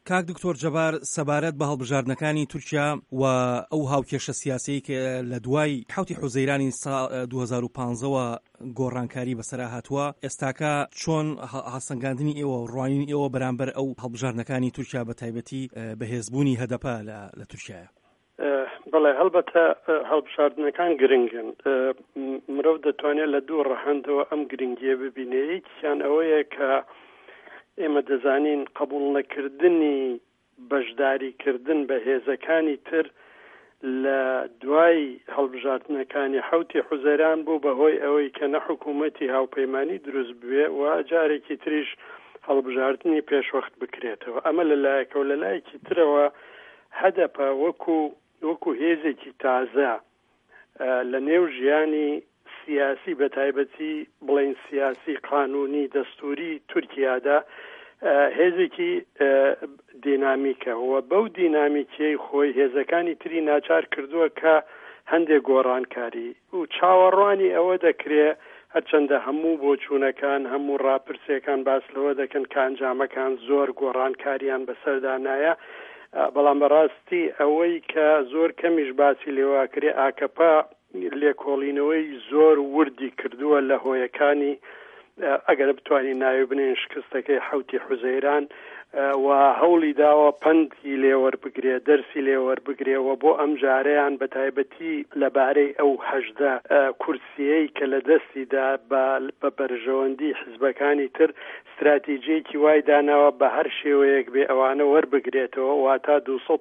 کاک دکتۆر جەبار سەبارەت بە هەڵبژاردنەکانی تورکیا و ئەو هاوکێشە سیاسەی کە لە دوای حوتی حوزەیرانی ساڵ 2015ەوە گۆڕانکاری بەسەرا هاتووە، ئێستاکە چۆن هەڵسەنگاندنی ئێوە و ڕوانین ئێوە بەرامبەر ئەو هەڵبژاردنەکانی تورکیا بە تایبەتی بەهێزبوونی هەدەپە لە تورکیایە؟ بەڵێ هەڵبەتە هەڵبژاردنەکان گرنگن. مرۆڤ دەتوانێت لە دوو ڕەهەندەوە ئەم گرنگیە ببینێ. یەکیان ئەوەیە کە ئێمە دەزانین قبول نەکردنی بەشداریکردن بە هێزەکانی تر لە دوای هەڵبژاردنەکانی حوتی حوزەیران بوو بەهۆی ئەوەی کە نە حکوومەتی هاوپەیمانی دروست بوێ و جارێکی تریش هەڵبژاردننی پێشوەخت بکرێتەوە. ئەمە لەلایەکە و لەلایەکی ترەوە هەدەپە وەکو هێزێکی تازە لە نێو ژیانی سیاسی بە تایبەتی بڵین سیاسی قانونی دەستوری تورکیادا هێزێکی دینامیکە و بەو دینامیکیەی خۆی هێزەکانی تری ناچار کردووە کە هەندێک گۆڕانکاری و چاوەڕوانی ئەوە دەکرێت هەرچەندە هەموو بۆچوونەکان هەموو ڕاپرسیەکان باس لەوە دەکەن کە ئەنجامەکان زۆر گۆڕانکاریان بەسەردانایە، بەڵام بەڕاستی ئەوەی کە زۆر کەمیش باسی لێواکرێ ئاکەپا لێکۆڵینەوەی زۆر وردی کردووە لە هۆیەکانی ئەگەر بتوانین ناوی بنێن شکستەکەی حوتی حوزەیران و هەوڵی داوە پەندی لێوەربگرێ دەرسی لێوەربگرێەوە بۆ ئەم جارەیان بە تایبەتی لەبارەی ئەو 18 کورسیەی کە لە دەستیدا بە بەرژەوەندی حزبەکانی تر استراتیجیەکی وای داناوە بە هەر شێوەیەک بێ ئەوانە وەربگرێتەوە واتە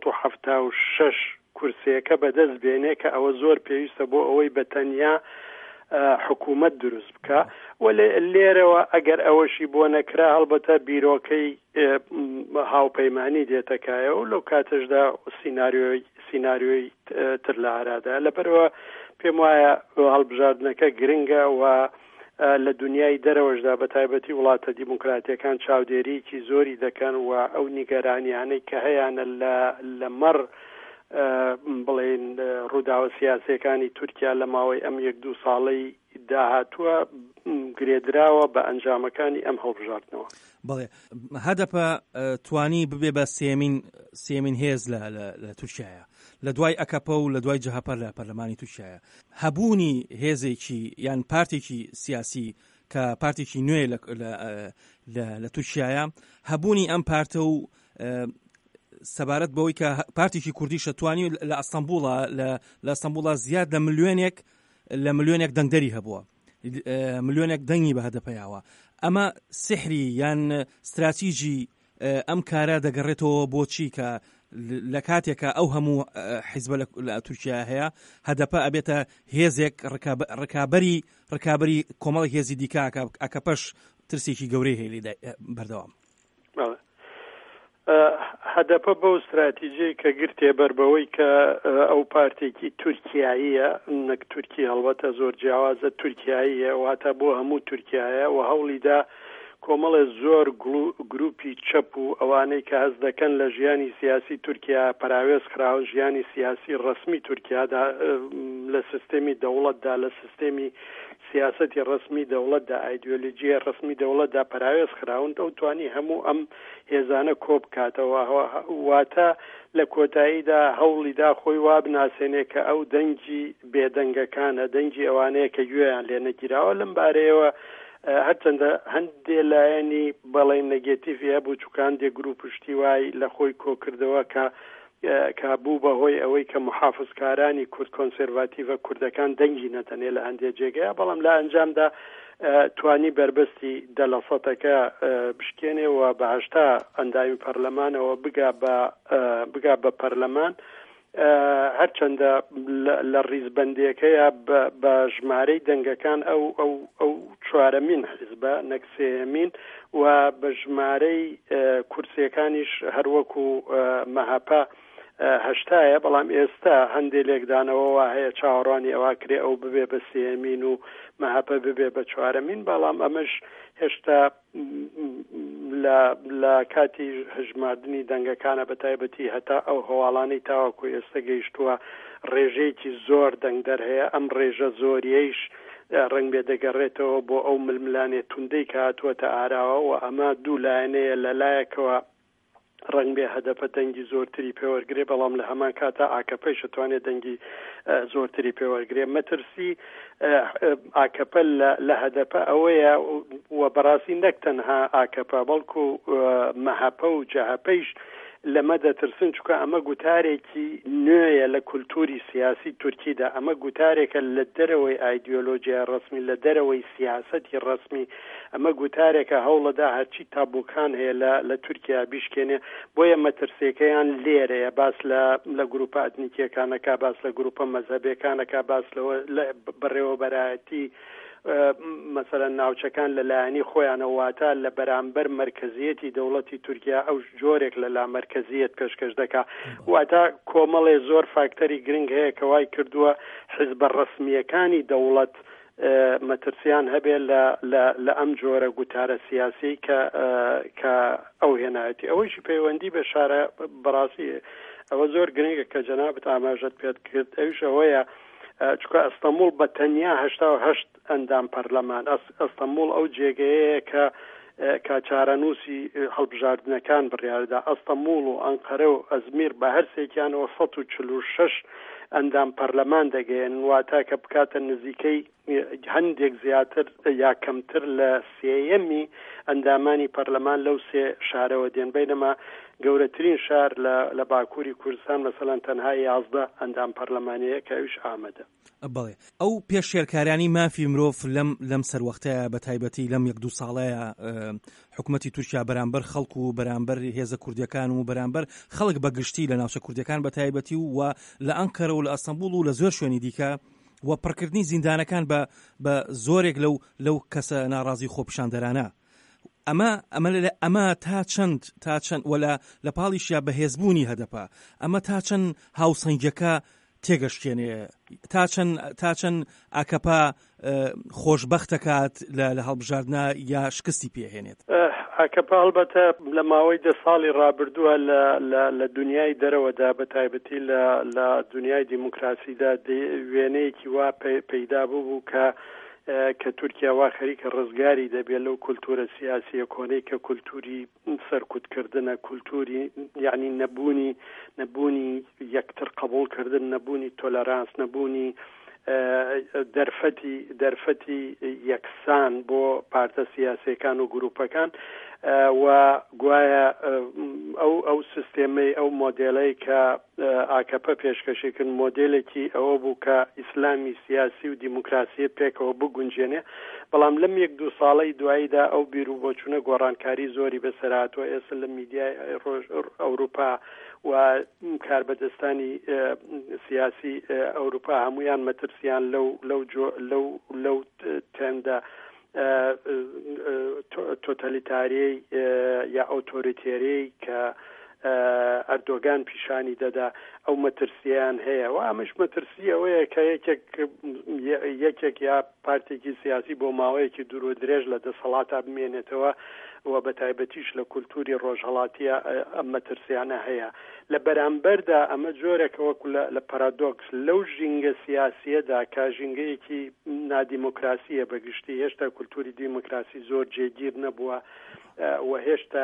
276 کورسیەکە بەدەست بێنێ کە ئەوە زۆر پێویستە بۆ ئەوەی بەتەنیا حکوومەت دروست بکە. لێرەوە ئەگەر ئەوەشی بۆ نەکرا هەڵبەتە بیرۆکەی هاوپەیمانی دێتەکایە و لەو کاتەشدا سیناریۆی تر لە ئارادا. لەبەرەوە پێم وایە هەڵبژاردنەکە گرنگە و لە دنیای دەرەوەشدا بە تایبەتی وڵاتە دیموکراتیەکان چاودێریکی زۆری دەکەن و ئەو نیگەرانیانەی کە هەیەە لە مەڕ بڵێن ڕووداوە سیاسەکانی تورکیا لە ماوەی ئەم 1-2 ساڵەی داهاتووە گرێدراوە بە ئەنجامەکانی ئەم هەڵبژاردنەوە. بڵێ هەدەپە توانی ببێ بە سێمین هێز لە تورکیایە لە دوای ئەکەپە و لە دوای جەهەپەر لە پەرلەمانی تورکیایە. هەبوونی هێزێکی یان پارتێکی سیاسی کە پارتێکی نوێ لە تورکیایە، هەبوونی ئەم پارتە و سەبارەت بەوەی کە پارتێکی کوردیش توانی لە ئەستەمبوڵە زیاد لە ملیۆنێک دەنگدەری هەبووە، ملیۆنێک دەنگی بە هەدەپەیاوە. ئەمە سحری یان استراتیژی ئەم کارە دەگەڕێتەوە بۆچی کە لە کاتێکە ئەو هەموو حیزبە لە تورکیا هەیە هەدەپە ئەبێتە هێزێک ڕکابەری کۆمەڵی هێزی دیکە ئەکەپەش ترسێکی گەورەی هەیە بەردەوام. هەدەپە بەو استراتیژی کە گرتێ بەربەوەی کە ئەو پارتێکی تورکیاییە نەک تورکی هەڵبەتە زۆر جیاوازە تورکیاییە واتە بۆ هەموو تورکیایە و هەوڵیدا کۆمەڵە زۆر گروپی چەپ و ئەوانەی کە هەست دەکەن لە ژیانی سیاسی تورکیا پراوێز کراون ژیانی سیاسی ڕسمی تورکیادا لە سیستەمی دەوڵەتدا لە سیستەمی سیاسەتی ڕسمی دەوڵەتدا ئایدیۆلۆژیە ڕسمی دەوڵەتدا پراوێز کراون ئەو توانی هەموو ئەم هێزانە کۆب کاتەوە واتە لە کۆتاییدا هەوڵیدا خۆی وابناسێنێ کە ئەو دەنگی بێدەنگەکانە دەنگی ئەوانەیە کە گوێیان لێ نەگیراوە لەم بارەیەوە هەرچەندە هەندێ لایەنی بەڵێن نەگێتیڤە بووچووکان دێ گروپ پشتی وای لە خۆی کۆکردەوە کە بوو بەهۆی ئەوەی کە محافظکارانی کورد کۆنسێرواتیڤە کوردەکان دەنگی نەتەنێ لە هەندێک جێگەیە، بەڵام لە ئەنجامدا توانی بربەستی دەلەسەتەکە بشکێنێ و بە 80 ئەندامی پەرلەمانەوە بگا بە پەرلەمان، هەرچەندە لە ڕیزبەندیەکەیە بە ژمارەی دەنگەکان ئەو 4مین حیزبە نەک 3مین و بە ژمارەی کورسیەکانیش هەروەکو مەهاپا 80، بەڵام ئێستا هەندێک لێکدانەوە هەیە چاوەڕوانی ئەوە کرێ ئەو ببێ بە 3مین و مەهاپە ببێ بە 4مین، بەڵام ئەمەش هێشتا لە کاتی هەژماردنی دەنگەکانە بە تایبەتی هەتا ئەو هەواڵانەی تاوەکو ئێستا گەیشتووە ڕێژەیەکی زۆر دەنگدەر هەیە. ئەم ڕێژە زۆریەیش ڕنگ بێ دەگەڕێتەوە بۆ ئەو ململانێ توندەی کە هاتووەتە ئاراوە و ئەمە دوو لایەنەیە لە لایەکەوە ڕەنگ بێ هەدەفە دەنگی زۆرتری پێوەرگێ بەڵام لە هەمان کاتە ئاکەپەی شتوانێت دەنگی زۆرتری پێوەرگێ مەترسی ئاکەپە لە هەدەفە ئەوەیە و بەڕاستی نەک تەنها ئاکەپە بەڵکو مەهاپە و جەهەپەیش لەمە دەترسن چکە ئەمە گوتارێکی نوێیە لە کولتوری سیاسی تورکیدا ئەمە گوتارێکە لە دەرەوەی ئایدیۆلۆژیا ڕسمی لە دەرەوەی سیاسەتی ڕسمی ئەمە گوتارێکە هەوڵەدا هەرچی تابووکان هەیە لە تورکیا بیشکێنێ بۆیە مەترسیەکەیان لێرەیە باس لە گروپە ئەتنیکیەکانەکە باس لە گروپە مەزهبیەکانەکە باس بەڕێوەبەرایەتی مثلا ناوچەکان لەلایەنی خۆیانەوە واتە لە بەرامبەر مرکزیەتی دەوڵەتی تورکیا ئەو جۆرێک لە لا مرکزیەت پێشکەش دەکا واتە کۆمەڵێ زۆر فاکتەری گرنگ هەیە کە وای کردووە حزبە ڕسمیەکانی دەوڵەت مەترسیان هەبێ لە ئەم جۆرە گوتارە سیاسی کە ئەو هێنایەتی ئەوەیشی پەیوەندی بە شارە بەڕاستی ئەوە زۆر گرنگە کە جەنابەت ئاماژەت پێت کرد ئەوش ئەوەیە چکە ئەستەمبول بە تەنیا 88 ئەندام پەرلەمان ئەستەمبول ئەو جێگەیەیە کە چارەنووسی هەڵبژاردنەکان بڕیاردا ئەستەمبول و ئەنقەرە و ئەزمیر بە هەرسێکیانەوە 146 ئەندام پەرلەمان دەگەێن واتە کە بکاتە نزیکەی هەندێک زیاتر یا کەمتر لە سێیەمی ئەندامانی پەرلەمان لەو سێ شارەوە دێن بینەما گەورەترین شار لە باکووری کوردستان مەسەڵەن تەنها 11 ئەندام پەرلەمانەیە کە ئەوش ئامادە. بەڵێ ئەو پێشێرکارانی مافی مرۆڤ لەم سەروەختەیە بە تایبەتی لەم 1-2 ساڵەیە حکوومەتی تورکیا بەرامبەر خەڵک و بەرامبەر هێزە کوردیەکان و بەرامبەر خەڵک بەگشتی لە ناوچە کوردیەکان بە تایبەتی و لە ئەنقەرە و لە ئەستەمبول و لە زۆر شوێنی دیکە و پڕکردنی زیندانەکان بە زۆرێک لەو کەسە ناڕازی خۆپیشاندەرانە ئەمە تا چەند ولا لە پاڵیشیا بەهێزبوونی هەدەپە ئەمە تا چەند هاوسەنگەکە تێگەشتێنێ تا چەند ئاکەپا خۆشبەختەکات لە هەڵبژاردنە یا شکستی پێهێنێت ئاکەپا هەڵبەتە لە ماوەی 10 ساڵی ڕابردووە لە دنیای دەرەوەدا بە تایبەتی لە دنیای دیموکراسیدا وێنەیەکی وا پەیدا بوو کە تورکیا وا خەریکە ڕزگاری دەبێت لەو کولتورە سیاسیە کۆنەی کە کولتوری سەرکوتکردنە کولتوری یعنی نەبوونی یەکتر قبولکردن نەبوونی تۆلەرانس نەبوونی دەرفەتی یەکسان بۆ پارتە سیاسیەکان و گروپەکان و گوایە ئەو سیستێمەی ئەو مۆدێلەی کە ئاکەپە پێشکەشیکرد مۆدێلێکی ئەوە بوو کە ئیسلامی سیاسی و دیموکراسی پێکەوە بگونجێنێ بەڵام لەم 1-2 ساڵەی دواییدا ئەو بیر و بۆچوونە گۆڕانکاری زۆری بەسەرهاتووە ئێستا لە میدیای ئەوروپا و کاربەدەستانی سیاسی ئەوروپا هەمویان مەترسیان لەو تێندا تۆتالیتاریەی یا ئۆتۆریتێریەی کە ئەردۆگان پیشانی دەدا ئەو مەترسیان هەیە و ئەمەش مەترسی ئەوەیە کە یەکێک یا پارتێکی سیاسی بۆ ماوەیەکی دوور و درێژ لە دەسەڵاتە بمێنێتەوە و بە تایبەتیش لە کولتوری ڕۆژهەڵاتیە ئەم مەترسیانە هەیە لە بەرامبەردا ئەمە جۆرێکە وەکو لە پارادۆکس لەو ژینگە سیاسیەدا کا ژینگەیەکی نادیموکراسیە بەگشتی هێشتا کولتوری دیموکراسی زۆر جێگیر نەبووە و هێشتا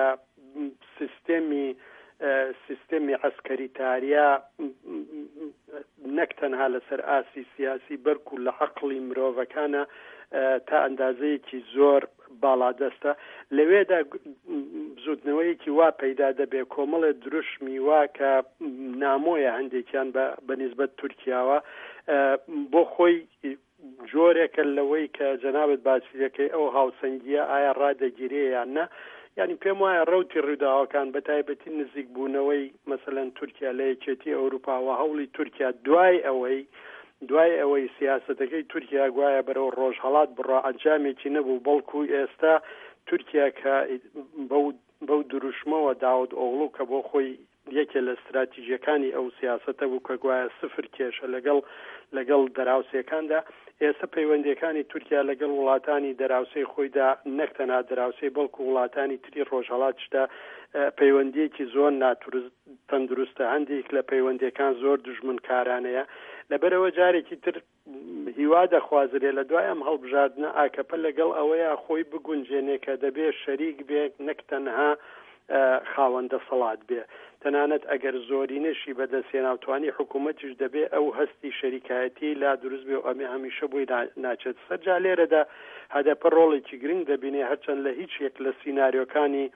سیستێمی عەسکەریتاریە نەک تەنها لەسەر ئاسی سیاسی بەرکو لە عەقڵی مرۆڤەکانە تا ئەندازەیەکی زۆر باڵادەستە لەوێدا زودنەوەیەکی وا پەیدا دەبێ کۆمەڵێ دروشمی وا کە نامۆیە هەندێکیان بە نسبەت تورکیاوە بۆ خۆی جۆرێکە لەوەی کە جەنابەت باسی دەکەی ئەو هاوسەنگیە ئایا ڕادەگیرێ یان نە یعنی پێم وایە ڕەوتی ڕووداوەکان بە تایبەتی نزیک بوونەوەی مەسەلەن تورکیا لە یەکێتی ئەوروپا و هەوڵی تورکیا دوای ئەوەی سیاسەتەکەی تورکیا گوایە بەرەو ڕۆژهەڵات بڕا ئەنجامێکی نەبوو بەڵکو ئێستا تورکیا کە بەو دروشمەوە داود ئۆغڵو کە بۆ خۆی یەکێ لە استراتیژیەکانی ئەو سیاسەتە بوو کە گوایە سفر کێشە لەگەڵ دەراوسەکاندا ئێستا پەیوەندیەکانی تورکیا لەگەڵ وڵاتانی دەراوسەی خۆیدا نەک تەنها دەراوسەی بەڵکو وڵاتانی تری ڕۆژهەڵاتشدا پەیوەندیەکی زۆر تەندروستە هەندێک لە پەیوەندیەکان زۆر دژمنکارانەیە لەبەرەوە جارێکی تر هیوا دەخوازرێ لە دوای ئەم هەڵبژاردنە ئاکەپە لەگەڵ ئەوەیە خۆی بگونجێنێ کە دەبێ شەریک بێت نەک تەنها خاوەندە سەڵات بێ تەنانەت ئەگەر زۆرینەشی بەدەستێناوتوانی حکوومەتیش دەبێ ئەو هەستی شەریکایەتی لا دروست بێ و ئەمێ هەمیشە بۆی ناچێت سەرجا لێرەدا هەدەپە ڕۆڵێکی گرنگ دەبینێ هەرچەند لە هیچ یەک لە سیناریۆکانی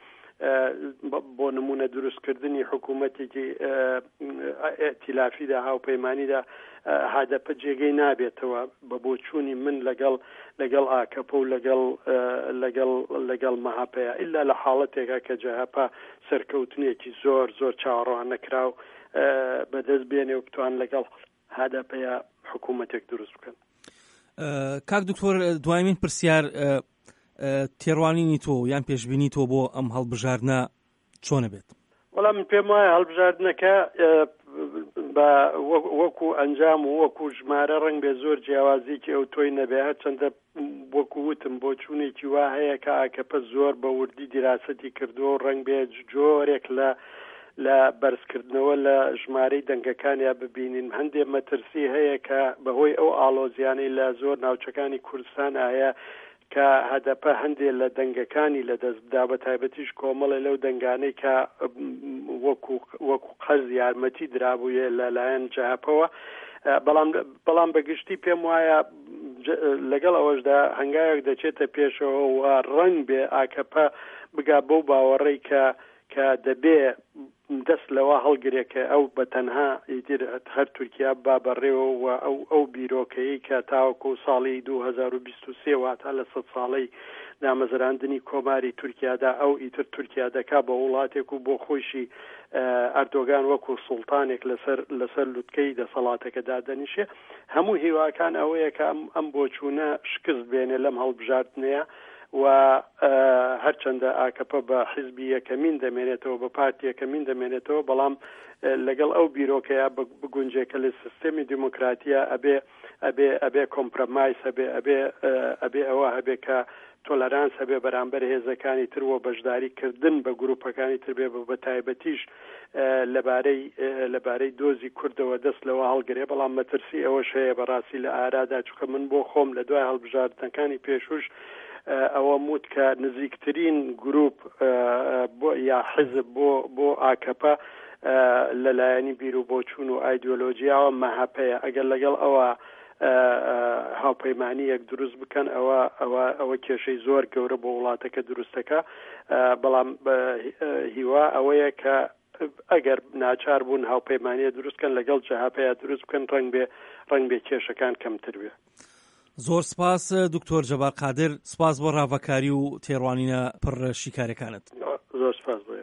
بۆ نمونە دروستکردنی حکوومەتێکی ئەتیلافیدا هاوپەیمانیدا هادەپە جێگەی نابێتەوە بە بۆچوونی من لەگەڵ ئاکەپە و لەگەڵ مەهاپەیە ئللا لە حاڵەتێکە کە جەهەپە سەرکەوتنێکی زۆر چاوەڕوان نەکراو بەدەست بێنێ و بتوان لەگەڵ هادەپەیە حکوومەتێک دروست بکەن. کاک دکتۆر دوایمین پرسیار تێڕوانینی تۆ یان پێشبینی تۆ بۆ ئەم هەڵبژاردنە چۆنە بێت؟ وەڵام من پێم وایە هەڵبژاردنەکە بە وەکو ئەنجام و وەکو ژمارە ڕنگ بێ زۆر جیاوازیکی ئەو تۆی نەبێ هەرچەندە وەکو وتم بۆ چوونێکی وا هەیە کە ئاکەپە زۆر بە وردی دیراسەتی کردووە و ڕنگ بێ جۆرێک لە بەرزکردنەوە لە ژمارەی دەنگەکانیا ببینین هەندێک مەترسی هەیە کە بەهۆی ئەو ئاڵۆزیانەی لە زۆر ناوچەکانی کوردستان هەیە کە هەدەپە هەندێک لە دەنگەکانی لە دەستدا بە تایبەتیش کۆمەڵی لەو دەنگانەی کە وەکو قەرز یارمەتی درابوویە لەلایەن جەهەپەوە بەڵام بەگشتی پێم وایە لەگەڵ ئەوەشدا هەنگاوێک دەچێتە پێشەوە و ڕنگ بێ ئاکەپە بگا بەو باوەڕێی کە دەبێ دەست لەوە هەڵگرێکە ئەو بە تەنها ئیتر هەر تورکیا با بەڕێوە ئەو بیرۆکەیە کە تاوەکو ساڵی 2023 واتە لە 100 ساڵەی نامەزراندنی کۆماری تورکیادا ئەو ئیتر تورکیا دەکا بە وڵاتێک و بۆ خۆشی ئەردۆگان وەکو سوڵتانێک لەسەر لوتکەی دەسەڵاتەکەدا دەنیشێ هەموو هیواکان ئەوەیە کە ئەم بۆچوونە شکست بێنێ لەم هەڵبژاردنەیە و هەرچەندە ئاکەپە بە حیزبی یەکەمین دەمێنێتەوە بە پارتی یەکەمین دەمێنێتەوە بەڵام لەگەڵ ئەو بیرۆکەیە بگونجێکە لە سیستەمی دیموکراتیە ئەبێ کۆمپرۆمایس ئەبێ ئەوە هەبێ کە تۆلەرانس هەبێ بەرامبەر هێزەکانی تر و بەشداریکردن بە گروپەکانی تر بێ بە تایبەتیش لەبارەی دۆزی کوردەوە دەست لەوە هەڵگرێ بەڵام مەترسی ئەوەش هەیە بەڕاستی لە ئارادا چونکە من بۆ خۆم لە دوای هەڵبژاردنەکانی پێشوش ئەوە موت کە نزیکترین گروپ یا حزب بۆ ئاکەپە لەلایەنی بیر و بۆچوون و ئایدۆلۆژیاوە مەهاپەیە ئەگەر لەگەڵ ئەوە هاوپەیمانیەک دروست بکەن ئەوە کێشەی زۆر گەورە بۆ وڵاتەکە دروستەکە بەڵام هیوا ئەوەیە کە ئەگەر ناچار بوون هاوپەیمانیە دروستکەن لەگەڵ جەهاپەیە دروست بکەن ڕنگ بێ کێشەکان کەمتر بێ. زۆر سپاس دکتۆر جەبار قادر، سپاس بۆ ڕاوەکاری و تێڕوانینە پڕ شیکارەکانت. زۆر سپاس بۆ